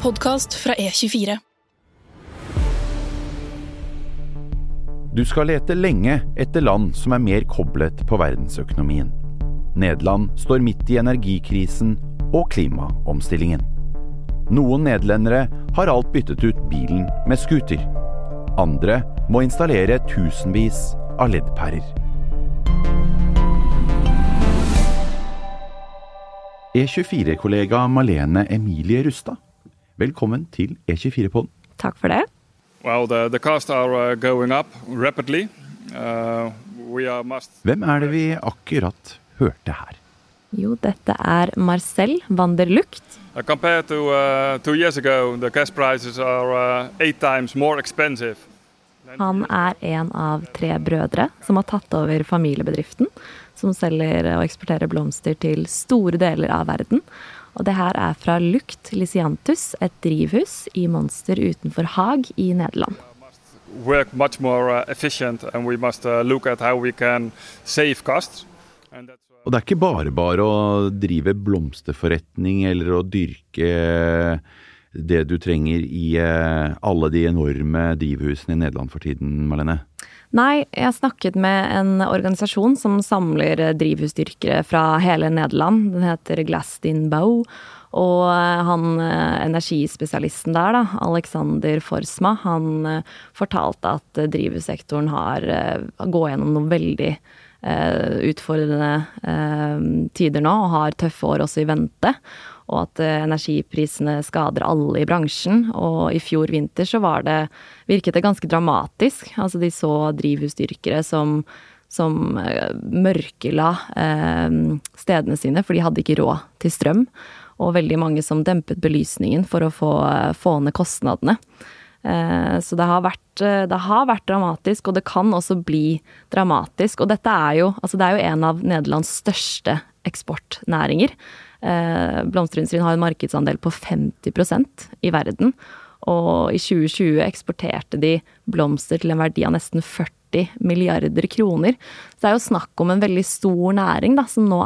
podcast fra E24. Du skal lete lenge etter land som mer koblet på verdensøkonomien. Nederland står midt i energikrisen og klimaomstillingen. Noen nederlendere har alt byttet ut bilen med scooter. Andre må installere tusenvis av LED-pærer. E24-kollega Malene Emilie Rustad. Velkommen til E24-podden. Takk for det. Well, the costs are going up rapidly. Hvem det vi akkurat hørte her? Jo, dette Marcel van der Lugt. Compared to 2 years ago, the gas prices are 8 times more expensive. Han en av 3 brødre som har tatt over familiebedriften, som selger og eksporterer blomster til store deler av verden. Og det her fra Lugt Lysiantus, et drivhus i Monster utenfor Haag i Nederland. Work much more efficient and we must look at how we can save costs. Og det ikke bare å drive blomsterforretning eller å dyrke det du trenger i alle de enorme drivhusene i Nederland for tiden, Malene? Nei, jeg snakket med en organisasjon som samler drivhusdyrkere fra hele Nederland. Den heter Glastinbau, og han energispesialisten der, Alexander Forsma, han fortalte at drivhussektoren går gjennom noen veldig utfordrende tider nå, og har tøffe år også i vente, og at energiprisene skader alle i bransjen, og i fjor vinter så virket det ganske dramatisk. Altså de så drivhusdyrkere som mørkela stedene sine, for de hadde ikke råd til strøm, og veldig mange som dempet belysningen for å få ned kostnadene. Så det har vært dramatisk, og det kan også bli dramatisk, og dette jo en av Nederlands største eksportnæringer. Blomsterindustrien har en markedsandel på 50% i verden, og i 2020 eksporterte de blomster til en verdi av nesten 40 milliarder kroner. Så det jo snakk om en veldig stor næring som nå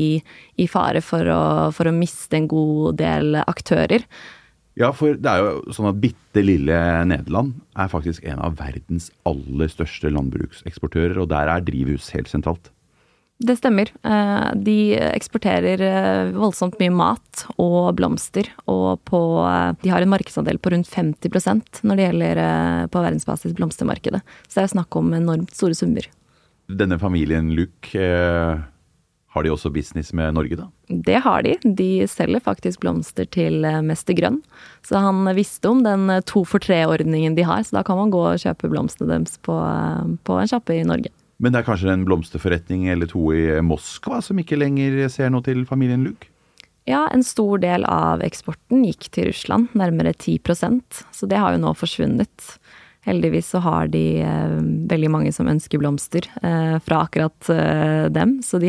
i fare for å miste en god del aktører. Ja, for det jo sånn at bitte lille Nederland faktisk en av verdens aller største landbrukseksportører, og der drivhus helt sentralt. Det stemmer. De eksporterer voldsomt mye mat og blomster, og de har en markedsandel på rundt 50% når det gjelder på verdensbasis blomstermarkedet. Så det snakk om enormt store summer. Denne familien Luc, har de også business med Norge da? Det har de. De selger faktisk blomster til Mester Grønn. Så han visste om den 2-for-3-ordningen de har, så da kan man gå og kjøpe blomstene deres på en sjappe i Norge. Men det kanskje en blomsterforretning eller 2 i Moskva som ikke lenger ser noe til familien Luc? Ja, en stor del av eksporten gikk til Russland, nærmere 10%, så det har jo nå forsvunnet. Heldigvis så har de veldig mange som ønsker blomster fra akkurat dem, så de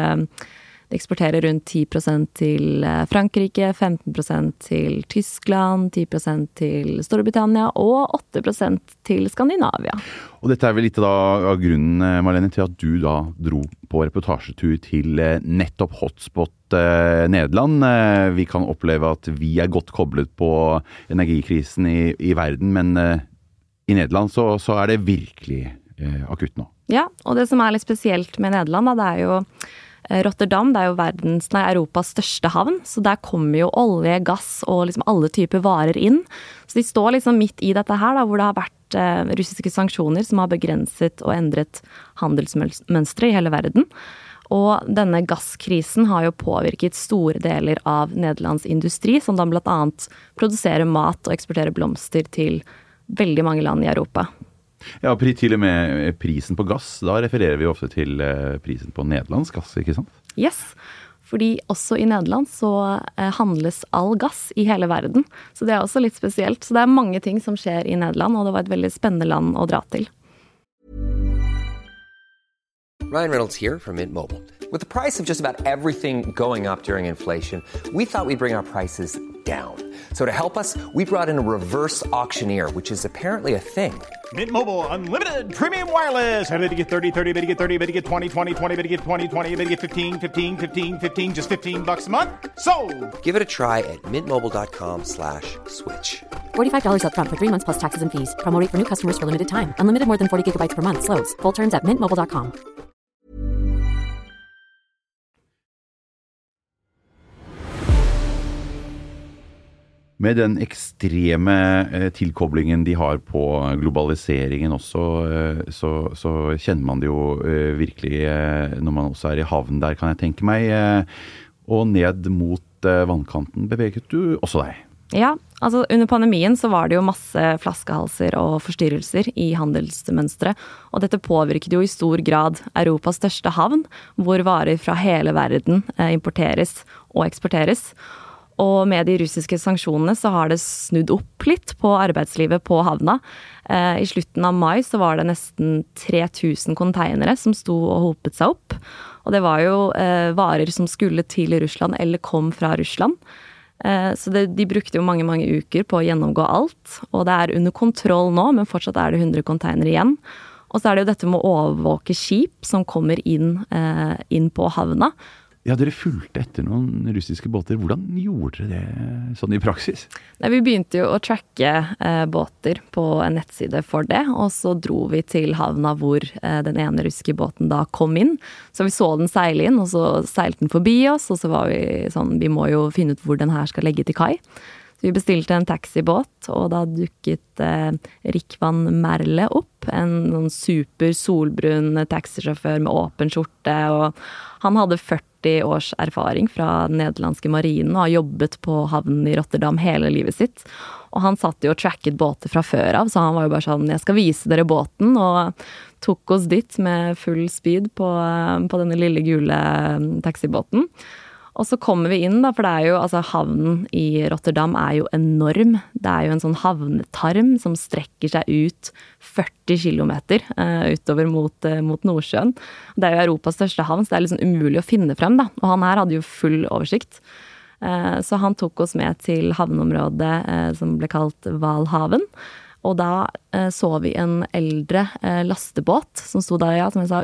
eksporterer rundt 10% til Frankrike, 15% til Tyskland, 10% til Storbritannia og 8% til Skandinavia. Og dette vel litt av grunnen, Malene, til at du da dro på reportasjetur til nettopp hotspot Nederland. Vi kan oppleve at vi godt koblet på energikrisen i verden, men i Nederland så det virkelig akutt nå. Ja, og det som litt spesielt med Nederland det jo Rotterdam, det jo Europas største havn, så der kommer jo olje, gass og liksom alle typer varer inn. Så de står liksom midt i dette her, hvor det har vært russiske sanksjoner som har begrenset og endret handelsmønstre i hele verden. Og denne gasskrisen har jo påvirket store deler av Nederlands industri, som da blant annet produserer mat og eksporterer blomster til veldig mange land i Europa. Ja, til og med prisen på gass, da refererer vi ofte til prisen på nederlandsk gass, ikke sant? Yes, fordi også i Nederland så handles all gass i hele verden, så det også litt spesielt. Så det mange ting som skjer i Nederland, og det var et veldig spennende land å dra til. Ryan Reynolds here from Mint Mobile. With the price of just about everything going up during inflation, we thought we'd bring our prices down. So to help us, we brought in a reverse auctioneer, which is apparently a thing. Mint Mobile Unlimited Premium Wireless. How to get 30, 30, how to get 30, how to get 20, 20, 20, how to get 20, 20, how to get 15, 15, 15, 15, just $15 a month? Sold! Give it a try at mintmobile.com/switch. $45 up front for 3 months plus taxes and fees. Promo rate for new customers for limited time. Unlimited more than 40 gigabytes per month. Slows full terms at mintmobile.com. Med den ekstreme tilkoblingen de har på globaliseringen også, så kjenner man det jo virkelig når man også i havn der, kan jeg tenke meg. Og ned mot vannkanten beveget du også deg. Ja, altså under pandemien så var det jo masse flaskehalser og forstyrrelser i handelsmønstre, og dette påvirket jo i stor grad Europas største havn, hvor varer fra hele verden importeres og eksporteres. Og med de russiske sanksjonene så har det snudd opp litt på arbeidslivet på havna. I slutten av mai så var det nesten 3000 containere som sto og hopet seg opp. Og det var jo varer som skulle til Russland eller kom fra Russland. Så de brukte jo mange uker på å gjennomgå alt. Og det under kontroll nå, men fortsatt det 100 containere igjen. Og så det jo dette med å overvåke skip som kommer inn på havna. Ja, dere fulgte etter noen russiske båter. Hvordan gjorde dere det sånn i praksis? Nei, vi begynte jo å tracke båter på en nettside for det, og så dro vi til havna hvor den ene russiske båten da kom inn. Så vi så den seile inn, og så seilte den forbi oss, og så var vi sånn, vi må jo finne ut hvor den her skal legge til kai. Så vi bestilte en taxibåt, og da dukket Rikvan Merle opp, en super solbrun taxisjåfør med åpen skjorte, og han hadde 40 års erfaring fra den nederlandske marinen og har jobbet på havnen i Rotterdam hele livet sitt. Og han satt jo og tracket båter fra før av, så han var jo bare sånn, jeg skal vise dere båten, og tok oss dit med full speed på denne lille gule taxibåten. Og så kommer vi inn da, for det jo, altså havnen i Rotterdam jo enorm. Det jo en sånn havnetarm som strekker seg ut 40 kilometer utover mot Nordsjøen. Det jo Europas største havn, så det liksom umulig å finne frem da. Og han her hadde jo full oversikt. Så han tok oss med til havneområdet som ble kalt Valhaven. Og da så vi en eldre lastebåt som stod der, ja, som jeg sa,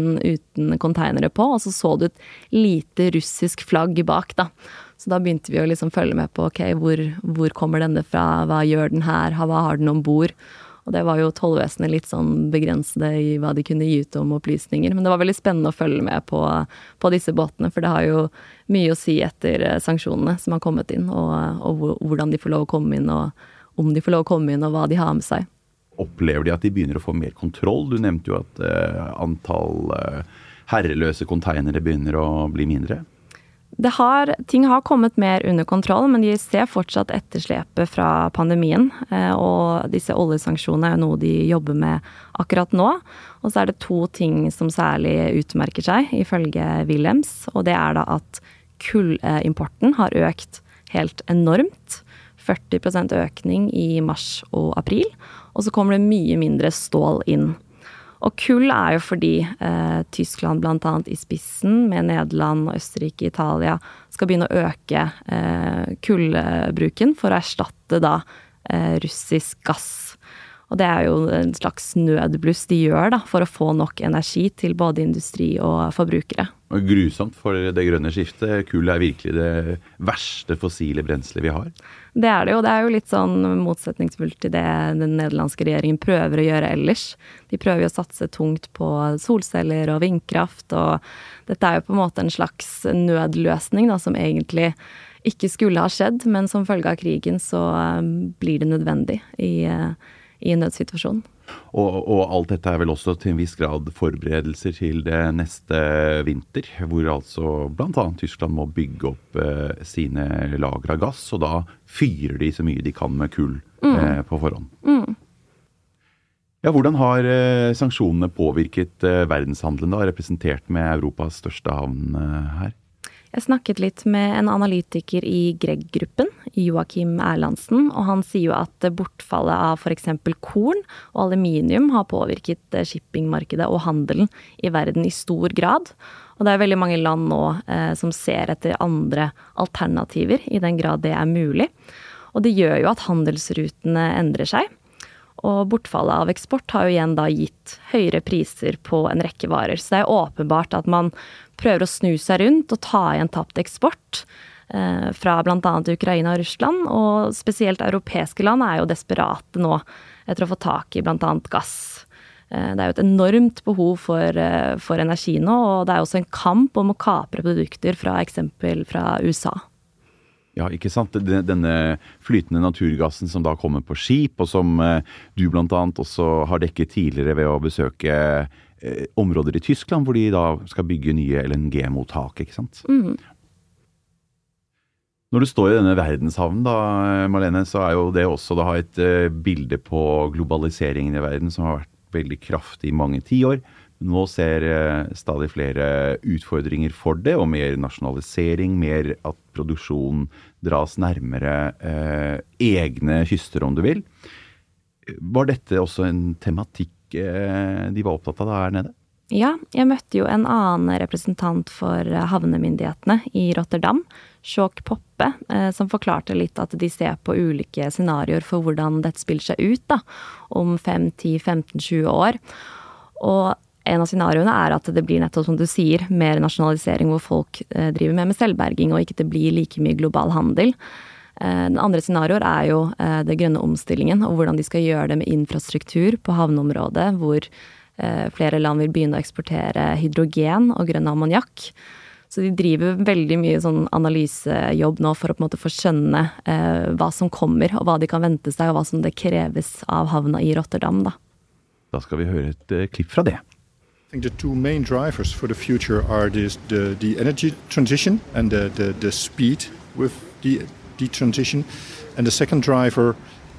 uten containere på, og så du et lite russisk flagg bak da. Så da begynte vi å liksom følge med på, ok, hvor kommer denne fra, hva gjør den her, hva har den ombord? Og det var jo tollvesenet litt sånn begrensede i hva de kunne gi ut om opplysninger, men det var veldig spennende å følge med på disse båtene, for det har jo mye å si etter sanksjonene som har kommet inn, og hvordan de får lov å komme inn, og om de får lov å komme inn, og hva de har med seg. Opplever de at de begynner å få mer kontroll? Du nevnte jo at antall herreløse containere begynner å bli mindre. Ting har kommet mer under kontroll, men de ser fortsatt etterslepet fra pandemien, og disse oljesanksjonene noe de jobber med akkurat nå. Og så det 2 ting som særlig utmerker seg, ifølge Willems, og det da at kullimporten har økt helt enormt. 40% økning i mars og april, og så kommer det mye mindre stål inn. Og kull jo fordi Tyskland blant annet i spissen med Nederland, Østerrike, Italia skal begynne å øke kullbruken for å erstatte da russisk gass. Og det jo en slags nødbluss de gjør da, for å få nok energi til både industri og forbrukere. Og grusomt for det grønne skiftet. Kull virkelig det verste fossile brenselet vi har. Det det jo. Det jo litt sånn motsetningsfullt til det den nederlandske regjeringen prøver å gjøre ellers. De prøver jo å satse tungt på solceller og vindkraft, og dette jo på en måte en slags nødløsning da, som egentlig ikke skulle ha skjedd, men som følge av krigen så blir det nødvendig i en nødsituasjon. Og alt dette vel også til en viss grad forberedelser til det neste vinter, hvor altså blant annet Tyskland må bygge opp sine lager av gass, og da fyrer de så mye de kan med kull på forhånd. Ja, hvordan har sanksjonene påvirket verdenshandelen da, representert med Europas største havn her? Jeg snakket litt med en analytiker i Greg-gruppen, Joachim Erlandsen, og han sier jo at bortfallet av for eksempel korn og aluminium har påvirket shippingmarkedet og handelen i verden i stor grad. Og det veldig mange land nå som ser etter andre alternativer, i den grad det mulig. Og det gjør jo at handelsrutene endrer seg. Og bortfallet av eksport har jo igjen da gitt høyere priser på en rekke varer. Så det jo åpenbart at man prøver å snu seg rundt og ta igjen tapt eksport fra blant annet Ukraina og Russland, og spesielt europeiske land jo desperate nå etter å få tak i blant annet gass. Det jo et enormt behov for energi nå, og det også en kamp om å kapre produkter fra eksempel fra USA. Ja, ikke sant? Denne flytende naturgassen som da kommer på skip, og som du blant annet også har dekket tidligere ved å besøke områder i Tyskland, hvor de da skal bygge nye LNG-mottak, ikke sant? Når du står i denne verdenshavnen da, Marlene, så jo det også da et bilde på globaliseringen i verden som har vært veldig kraftig i mange tiår. Nå ser stadig flere utfordringer for det, og mer nasjonalisering, mer at produksjonen dras nærmere egne kyster, om du vil. Var dette også en tematikk de var opptatt av der nede? Ja, jeg møtte jo en annen representant for havnemyndighetene i Rotterdam, Sjook Poppe, som forklarte litt at de ser på ulike scenarioer for hvordan dette spiller seg ut da, om 5, 10, 15, 20 år. Og en av scenarioene at det blir nettopp som du sier, mer nasjonalisering hvor folk driver med selvberging, og ikke det blir like mye global handel. Den andre scenarioer jo det grønne omstillingen, og hvordan de skal gjøre det med infrastruktur på havneområdet, hvor flere land vil begynne å eksportere hydrogen og grønn ammoniakk. Så de driver veldig mye sånn analysejobb nå for å på en måte få skjønne hva som kommer, og hva de kan vente seg, og hva som det kreves av havna i Rotterdam da. Da skal vi høre et klipp fra det. I think the two main drivers for the future are the energy transition and the speed with the transition. And the second driver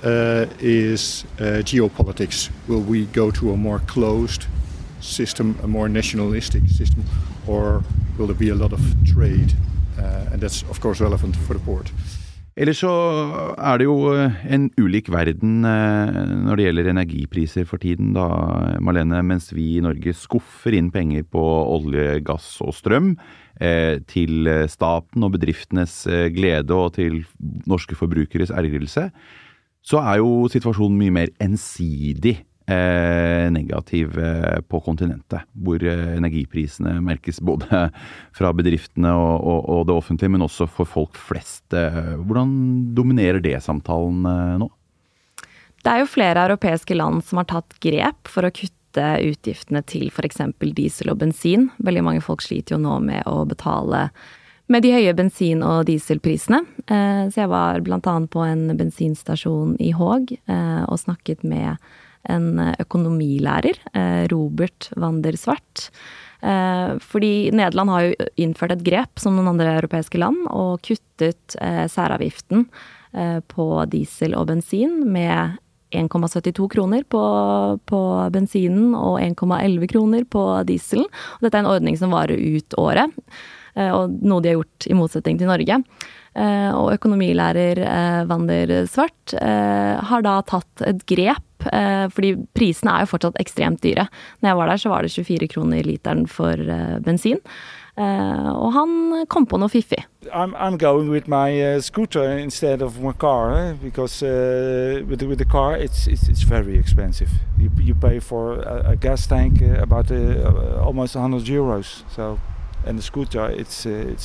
is geopolitics. Will we go to a more closed system, a more nationalistic system, or will there be a lot of trade? And that's of course relevant for the port. Ellers så det jo en ulik verden når det gjelder energipriser for tiden da, Marlene, mens vi i Norge skuffer inn penger på olje, gass og strøm til staten og bedriftenes glede og til norske forbrukeres ergrelse, så jo situasjonen mye mer ensidig negativ på kontinentet, hvor energiprisene merkes både fra bedriftene og det offentlige, men også for folk flest. Hvordan dominerer det samtalen nå? Det jo flere europeiske land som har tatt grep for å kutte utgiftene til for eksempel diesel og bensin. Veldig mange folk sliter jo nå med å betale med de høye bensin- og dieselprisene. Så jeg var blant annet på en bensinstasjon i Haag og snakket med en økonomilærer, Robert van der Svart. Fordi Nederland har jo innført et grep som noen andre europeiske land og kuttet særavgiften på diesel og bensin med 1,72 kroner på bensinen og 1,11 kroner på dieselen. Og dette en ordning som varer ut året, og noe de har gjort i motsetning til Norge. Og økonomilærer van der Svart har da tatt et grep, fordi prisene jo fortsatt ekstremt dyre. Når jeg var der så var det 24 kroner literen for bensin, og han kom på noe fiffig. I'm going with my scooter instead of my car, because with the car it's very expensive. You pay for a gas tank about almost €100. So and the scooter it's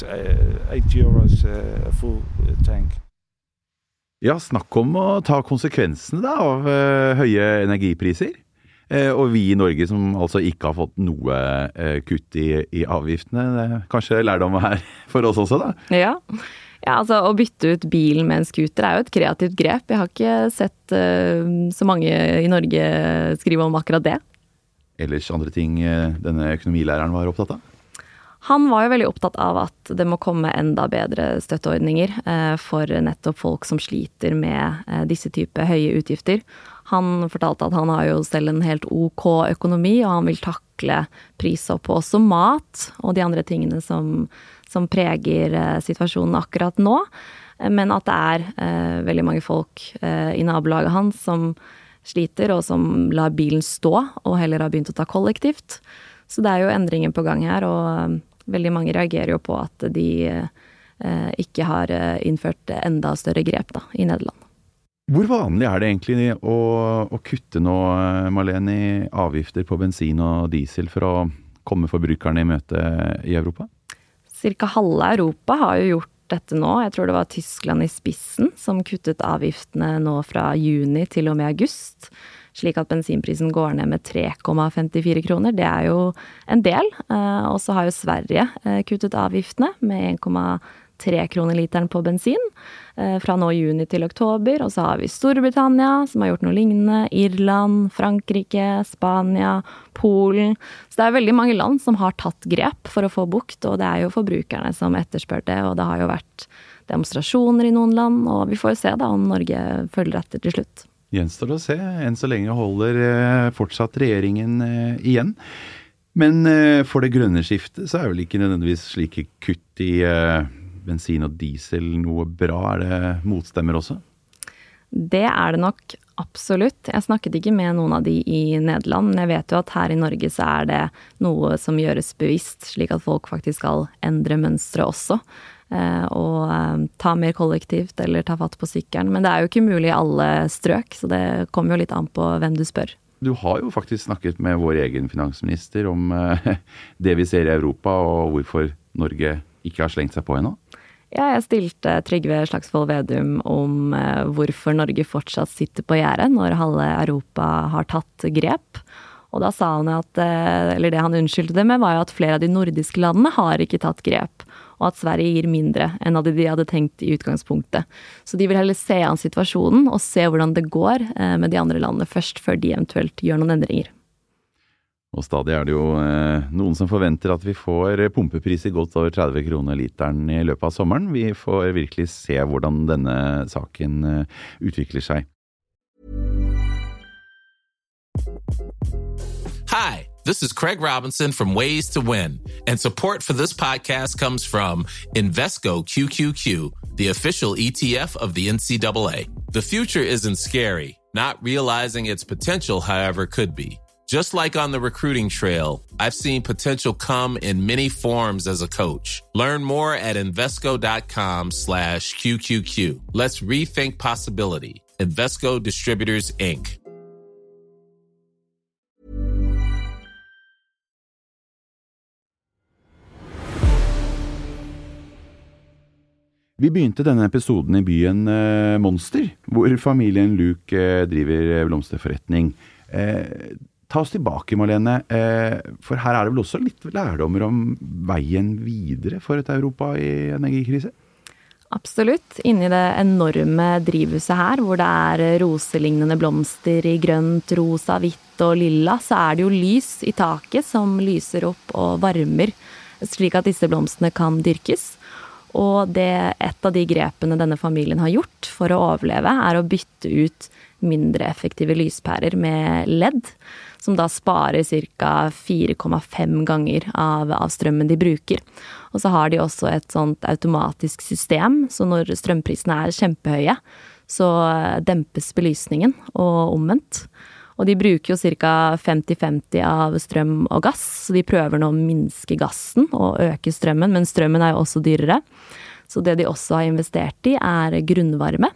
€8 a full tank. Ja, snakk om å ta konsekvensene da av høye energipriser. Og vi i Norge som altså ikke har fått noe kutt i avgiftene, kanskje lærdom her for oss også da? Ja, altså å bytte ut bilen med en scooter jo et kreativt grep. Jeg har ikke sett så mange i Norge skrive om akkurat det. Ellers andre ting denne økonomilæreren var opptatt av? Han var jo veldig opptatt av at det må komme enda bedre støtteordninger for nettopp folk som sliter med disse type høye utgifter. Han fortalte at han har jo selv en helt OK økonomi, og han vil takle prisopp på også mat og de andre tingene som preger situasjonen akkurat nå. Men at det veldig mange folk i nabolaget hans som sliter og som lar bilen stå og heller har begynt å ta kollektivt. Så det jo endringen på gang her, og Veldig mange reagerer jo på at de ikke har innført enda større grep da, i Nederland. Hvor vanlig det egentlig å kutte nå, Marlene, i avgifter på bensin og diesel for å komme forbrukerne i møte i Europa? Cirka halve Europa har jo gjort dette nå. Jeg tror det var Tyskland i spissen som kuttet avgiftene nå fra juni til og med august, slik at bensinprisen går ned med 3,54 kroner. Det er jo en del. Og så har jo Sverige kuttet avgiftene med 1,3 kroner literen på bensin fra nå juni til oktober. Og så har vi Storbritannia som har gjort noe lignende, Irland, Frankrike, Spania, Polen. Så det er veldig mange land som har tatt grep for å få bukt, og det er jo forbrukerne som etterspør det, og det har jo vært demonstrasjoner i noen land, og vi får jo se da om Norge følger etter til slutt. Gjenstår å se. Enn så lenge holder fortsatt regjeringen igjen. Men for det grønne skiftet så er vel ikke nødvendigvis slike kutt i bensin og diesel noe bra? Er det motstemmer også? Det er det nok absolutt. Jeg snakket ikke med noen av de i Nederland, men jeg vet jo at her i Norge så er det noe som gjøres bevisst, slik at folk faktisk skal endre mønstre også. Og ta mer kollektivt eller ta fatt på sykkelen. Men det er jo ikke mulig i alle strøk, så det kommer jo litt an på hvem du spør. Du har jo faktisk snakket med vår egen finansminister om det vi ser i Europa, og hvorfor Norge ikke har slengt seg på ennå. Ja, jeg stilte Trygve Slagsvold Vedum om hvorfor Norge fortsatt sitter på gjerdet når halve Europa har tatt grep. Og da sa han at, eller det han unnskyldte det med, var jo at flere av de nordiske landene har ikke tatt grep, og at Sverige gir mindre enn de hadde tenkt i utgangspunktet. Så de vil heller se an situasjonen og se hvordan det går med de andre landene først, før de eventuelt gjør noen endringer. Og stadig er det jo noen som forventer at vi får pumpepriser godt over 30 kroner literen i løpet av sommeren. Vi får virkelig se hvordan denne saken utvikler seg. Hi, this is Craig Robinson from Ways to Win, and support for this podcast comes from Invesco QQQ, the official ETF of the NCAA. The future isn't scary. Not realizing its potential, however, could be. Just like on the recruiting trail, I've seen potential come in many forms as a coach. Learn more at Invesco.com/QQQ. Let's rethink possibility. Invesco Distributors, Inc. Vi begynte denne episoden i byen Monster, hvor familien Luke driver blomsterforretning. Ta oss tilbake, Marlene, for her er det vel også litt lærdommer om veien videre for et Europa i energikrise? Absolutt. Inni det enorme drivhuset her, hvor det er roselignende blomster i grønt, rosa, hvitt og lilla, så er det jo lys i taket som lyser opp og varmer, slik at disse blomstene kan dyrkes. Og et av de grepene denne familien har gjort for å overleve er å bytte ut mindre effektive lyspærer med LED, som da sparer ca. 4,5 ganger av strømmen de bruker. Og så har de også et sånt automatisk system, så når strømprisene er kjempehøye, så dempes belysningen og omvendt. Og de bruker jo ca. 50-50 av strøm og gass, så de prøver nå å minske gassen og øke strømmen, men strømmen er jo også dyrere. Så det de også har investert i er grunnvarme,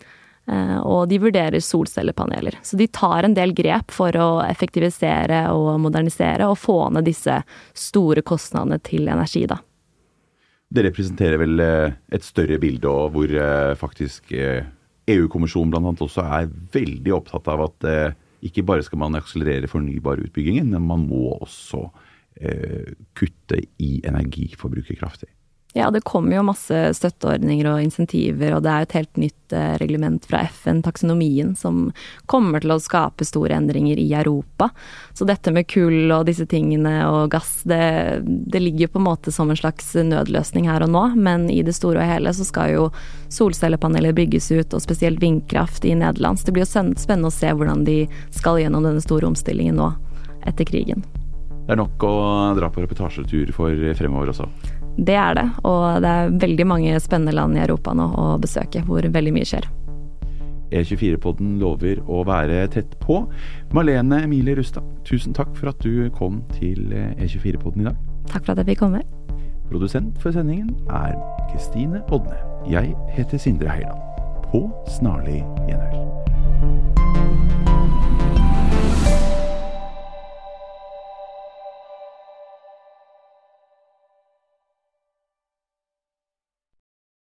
og de vurderer solcellepaneler. Så de tar en del grep for å effektivisere og modernisere og få ned disse store kostnadene til energi da. Det representerer vel et større bilde, og hvor faktisk EU-kommisjonen blant annet også er veldig opptatt av at ikke bare skal man akselerere fornybarutbyggingen, men man må også kutte i energiforbruket kraftig. Ja, det kommer jo masse støtteordninger og insentiver, og det er jo et helt nytt reglement fra FN, taksonomien, som kommer til å skape store endringer i Europa. Så dette med kull og disse tingene og gass, det ligger på en måte som en slags nødløsning her og nå, men i det store og hele så skal jo solcellepaneler bygges ut, og spesielt vindkraft i Nederland. Så det blir jo spennende å se hvordan de skal gjennom denne store omstillingen nå etter krigen. Det er nok å dra på reportasjetur for fremover også. Det er det, og det er veldig mange spennende land i Europa nå å besøke, hvor veldig mye skjer. E24-podden lover å være tett på. Marlene Emilie Rustad, tusen takk for at du kom til E24-podden i dag. Takk for at jeg fikk komme. Produsent for sendingen Kristine Odne. Jeg heter Sindre Heiland. På snarlig gjenhør.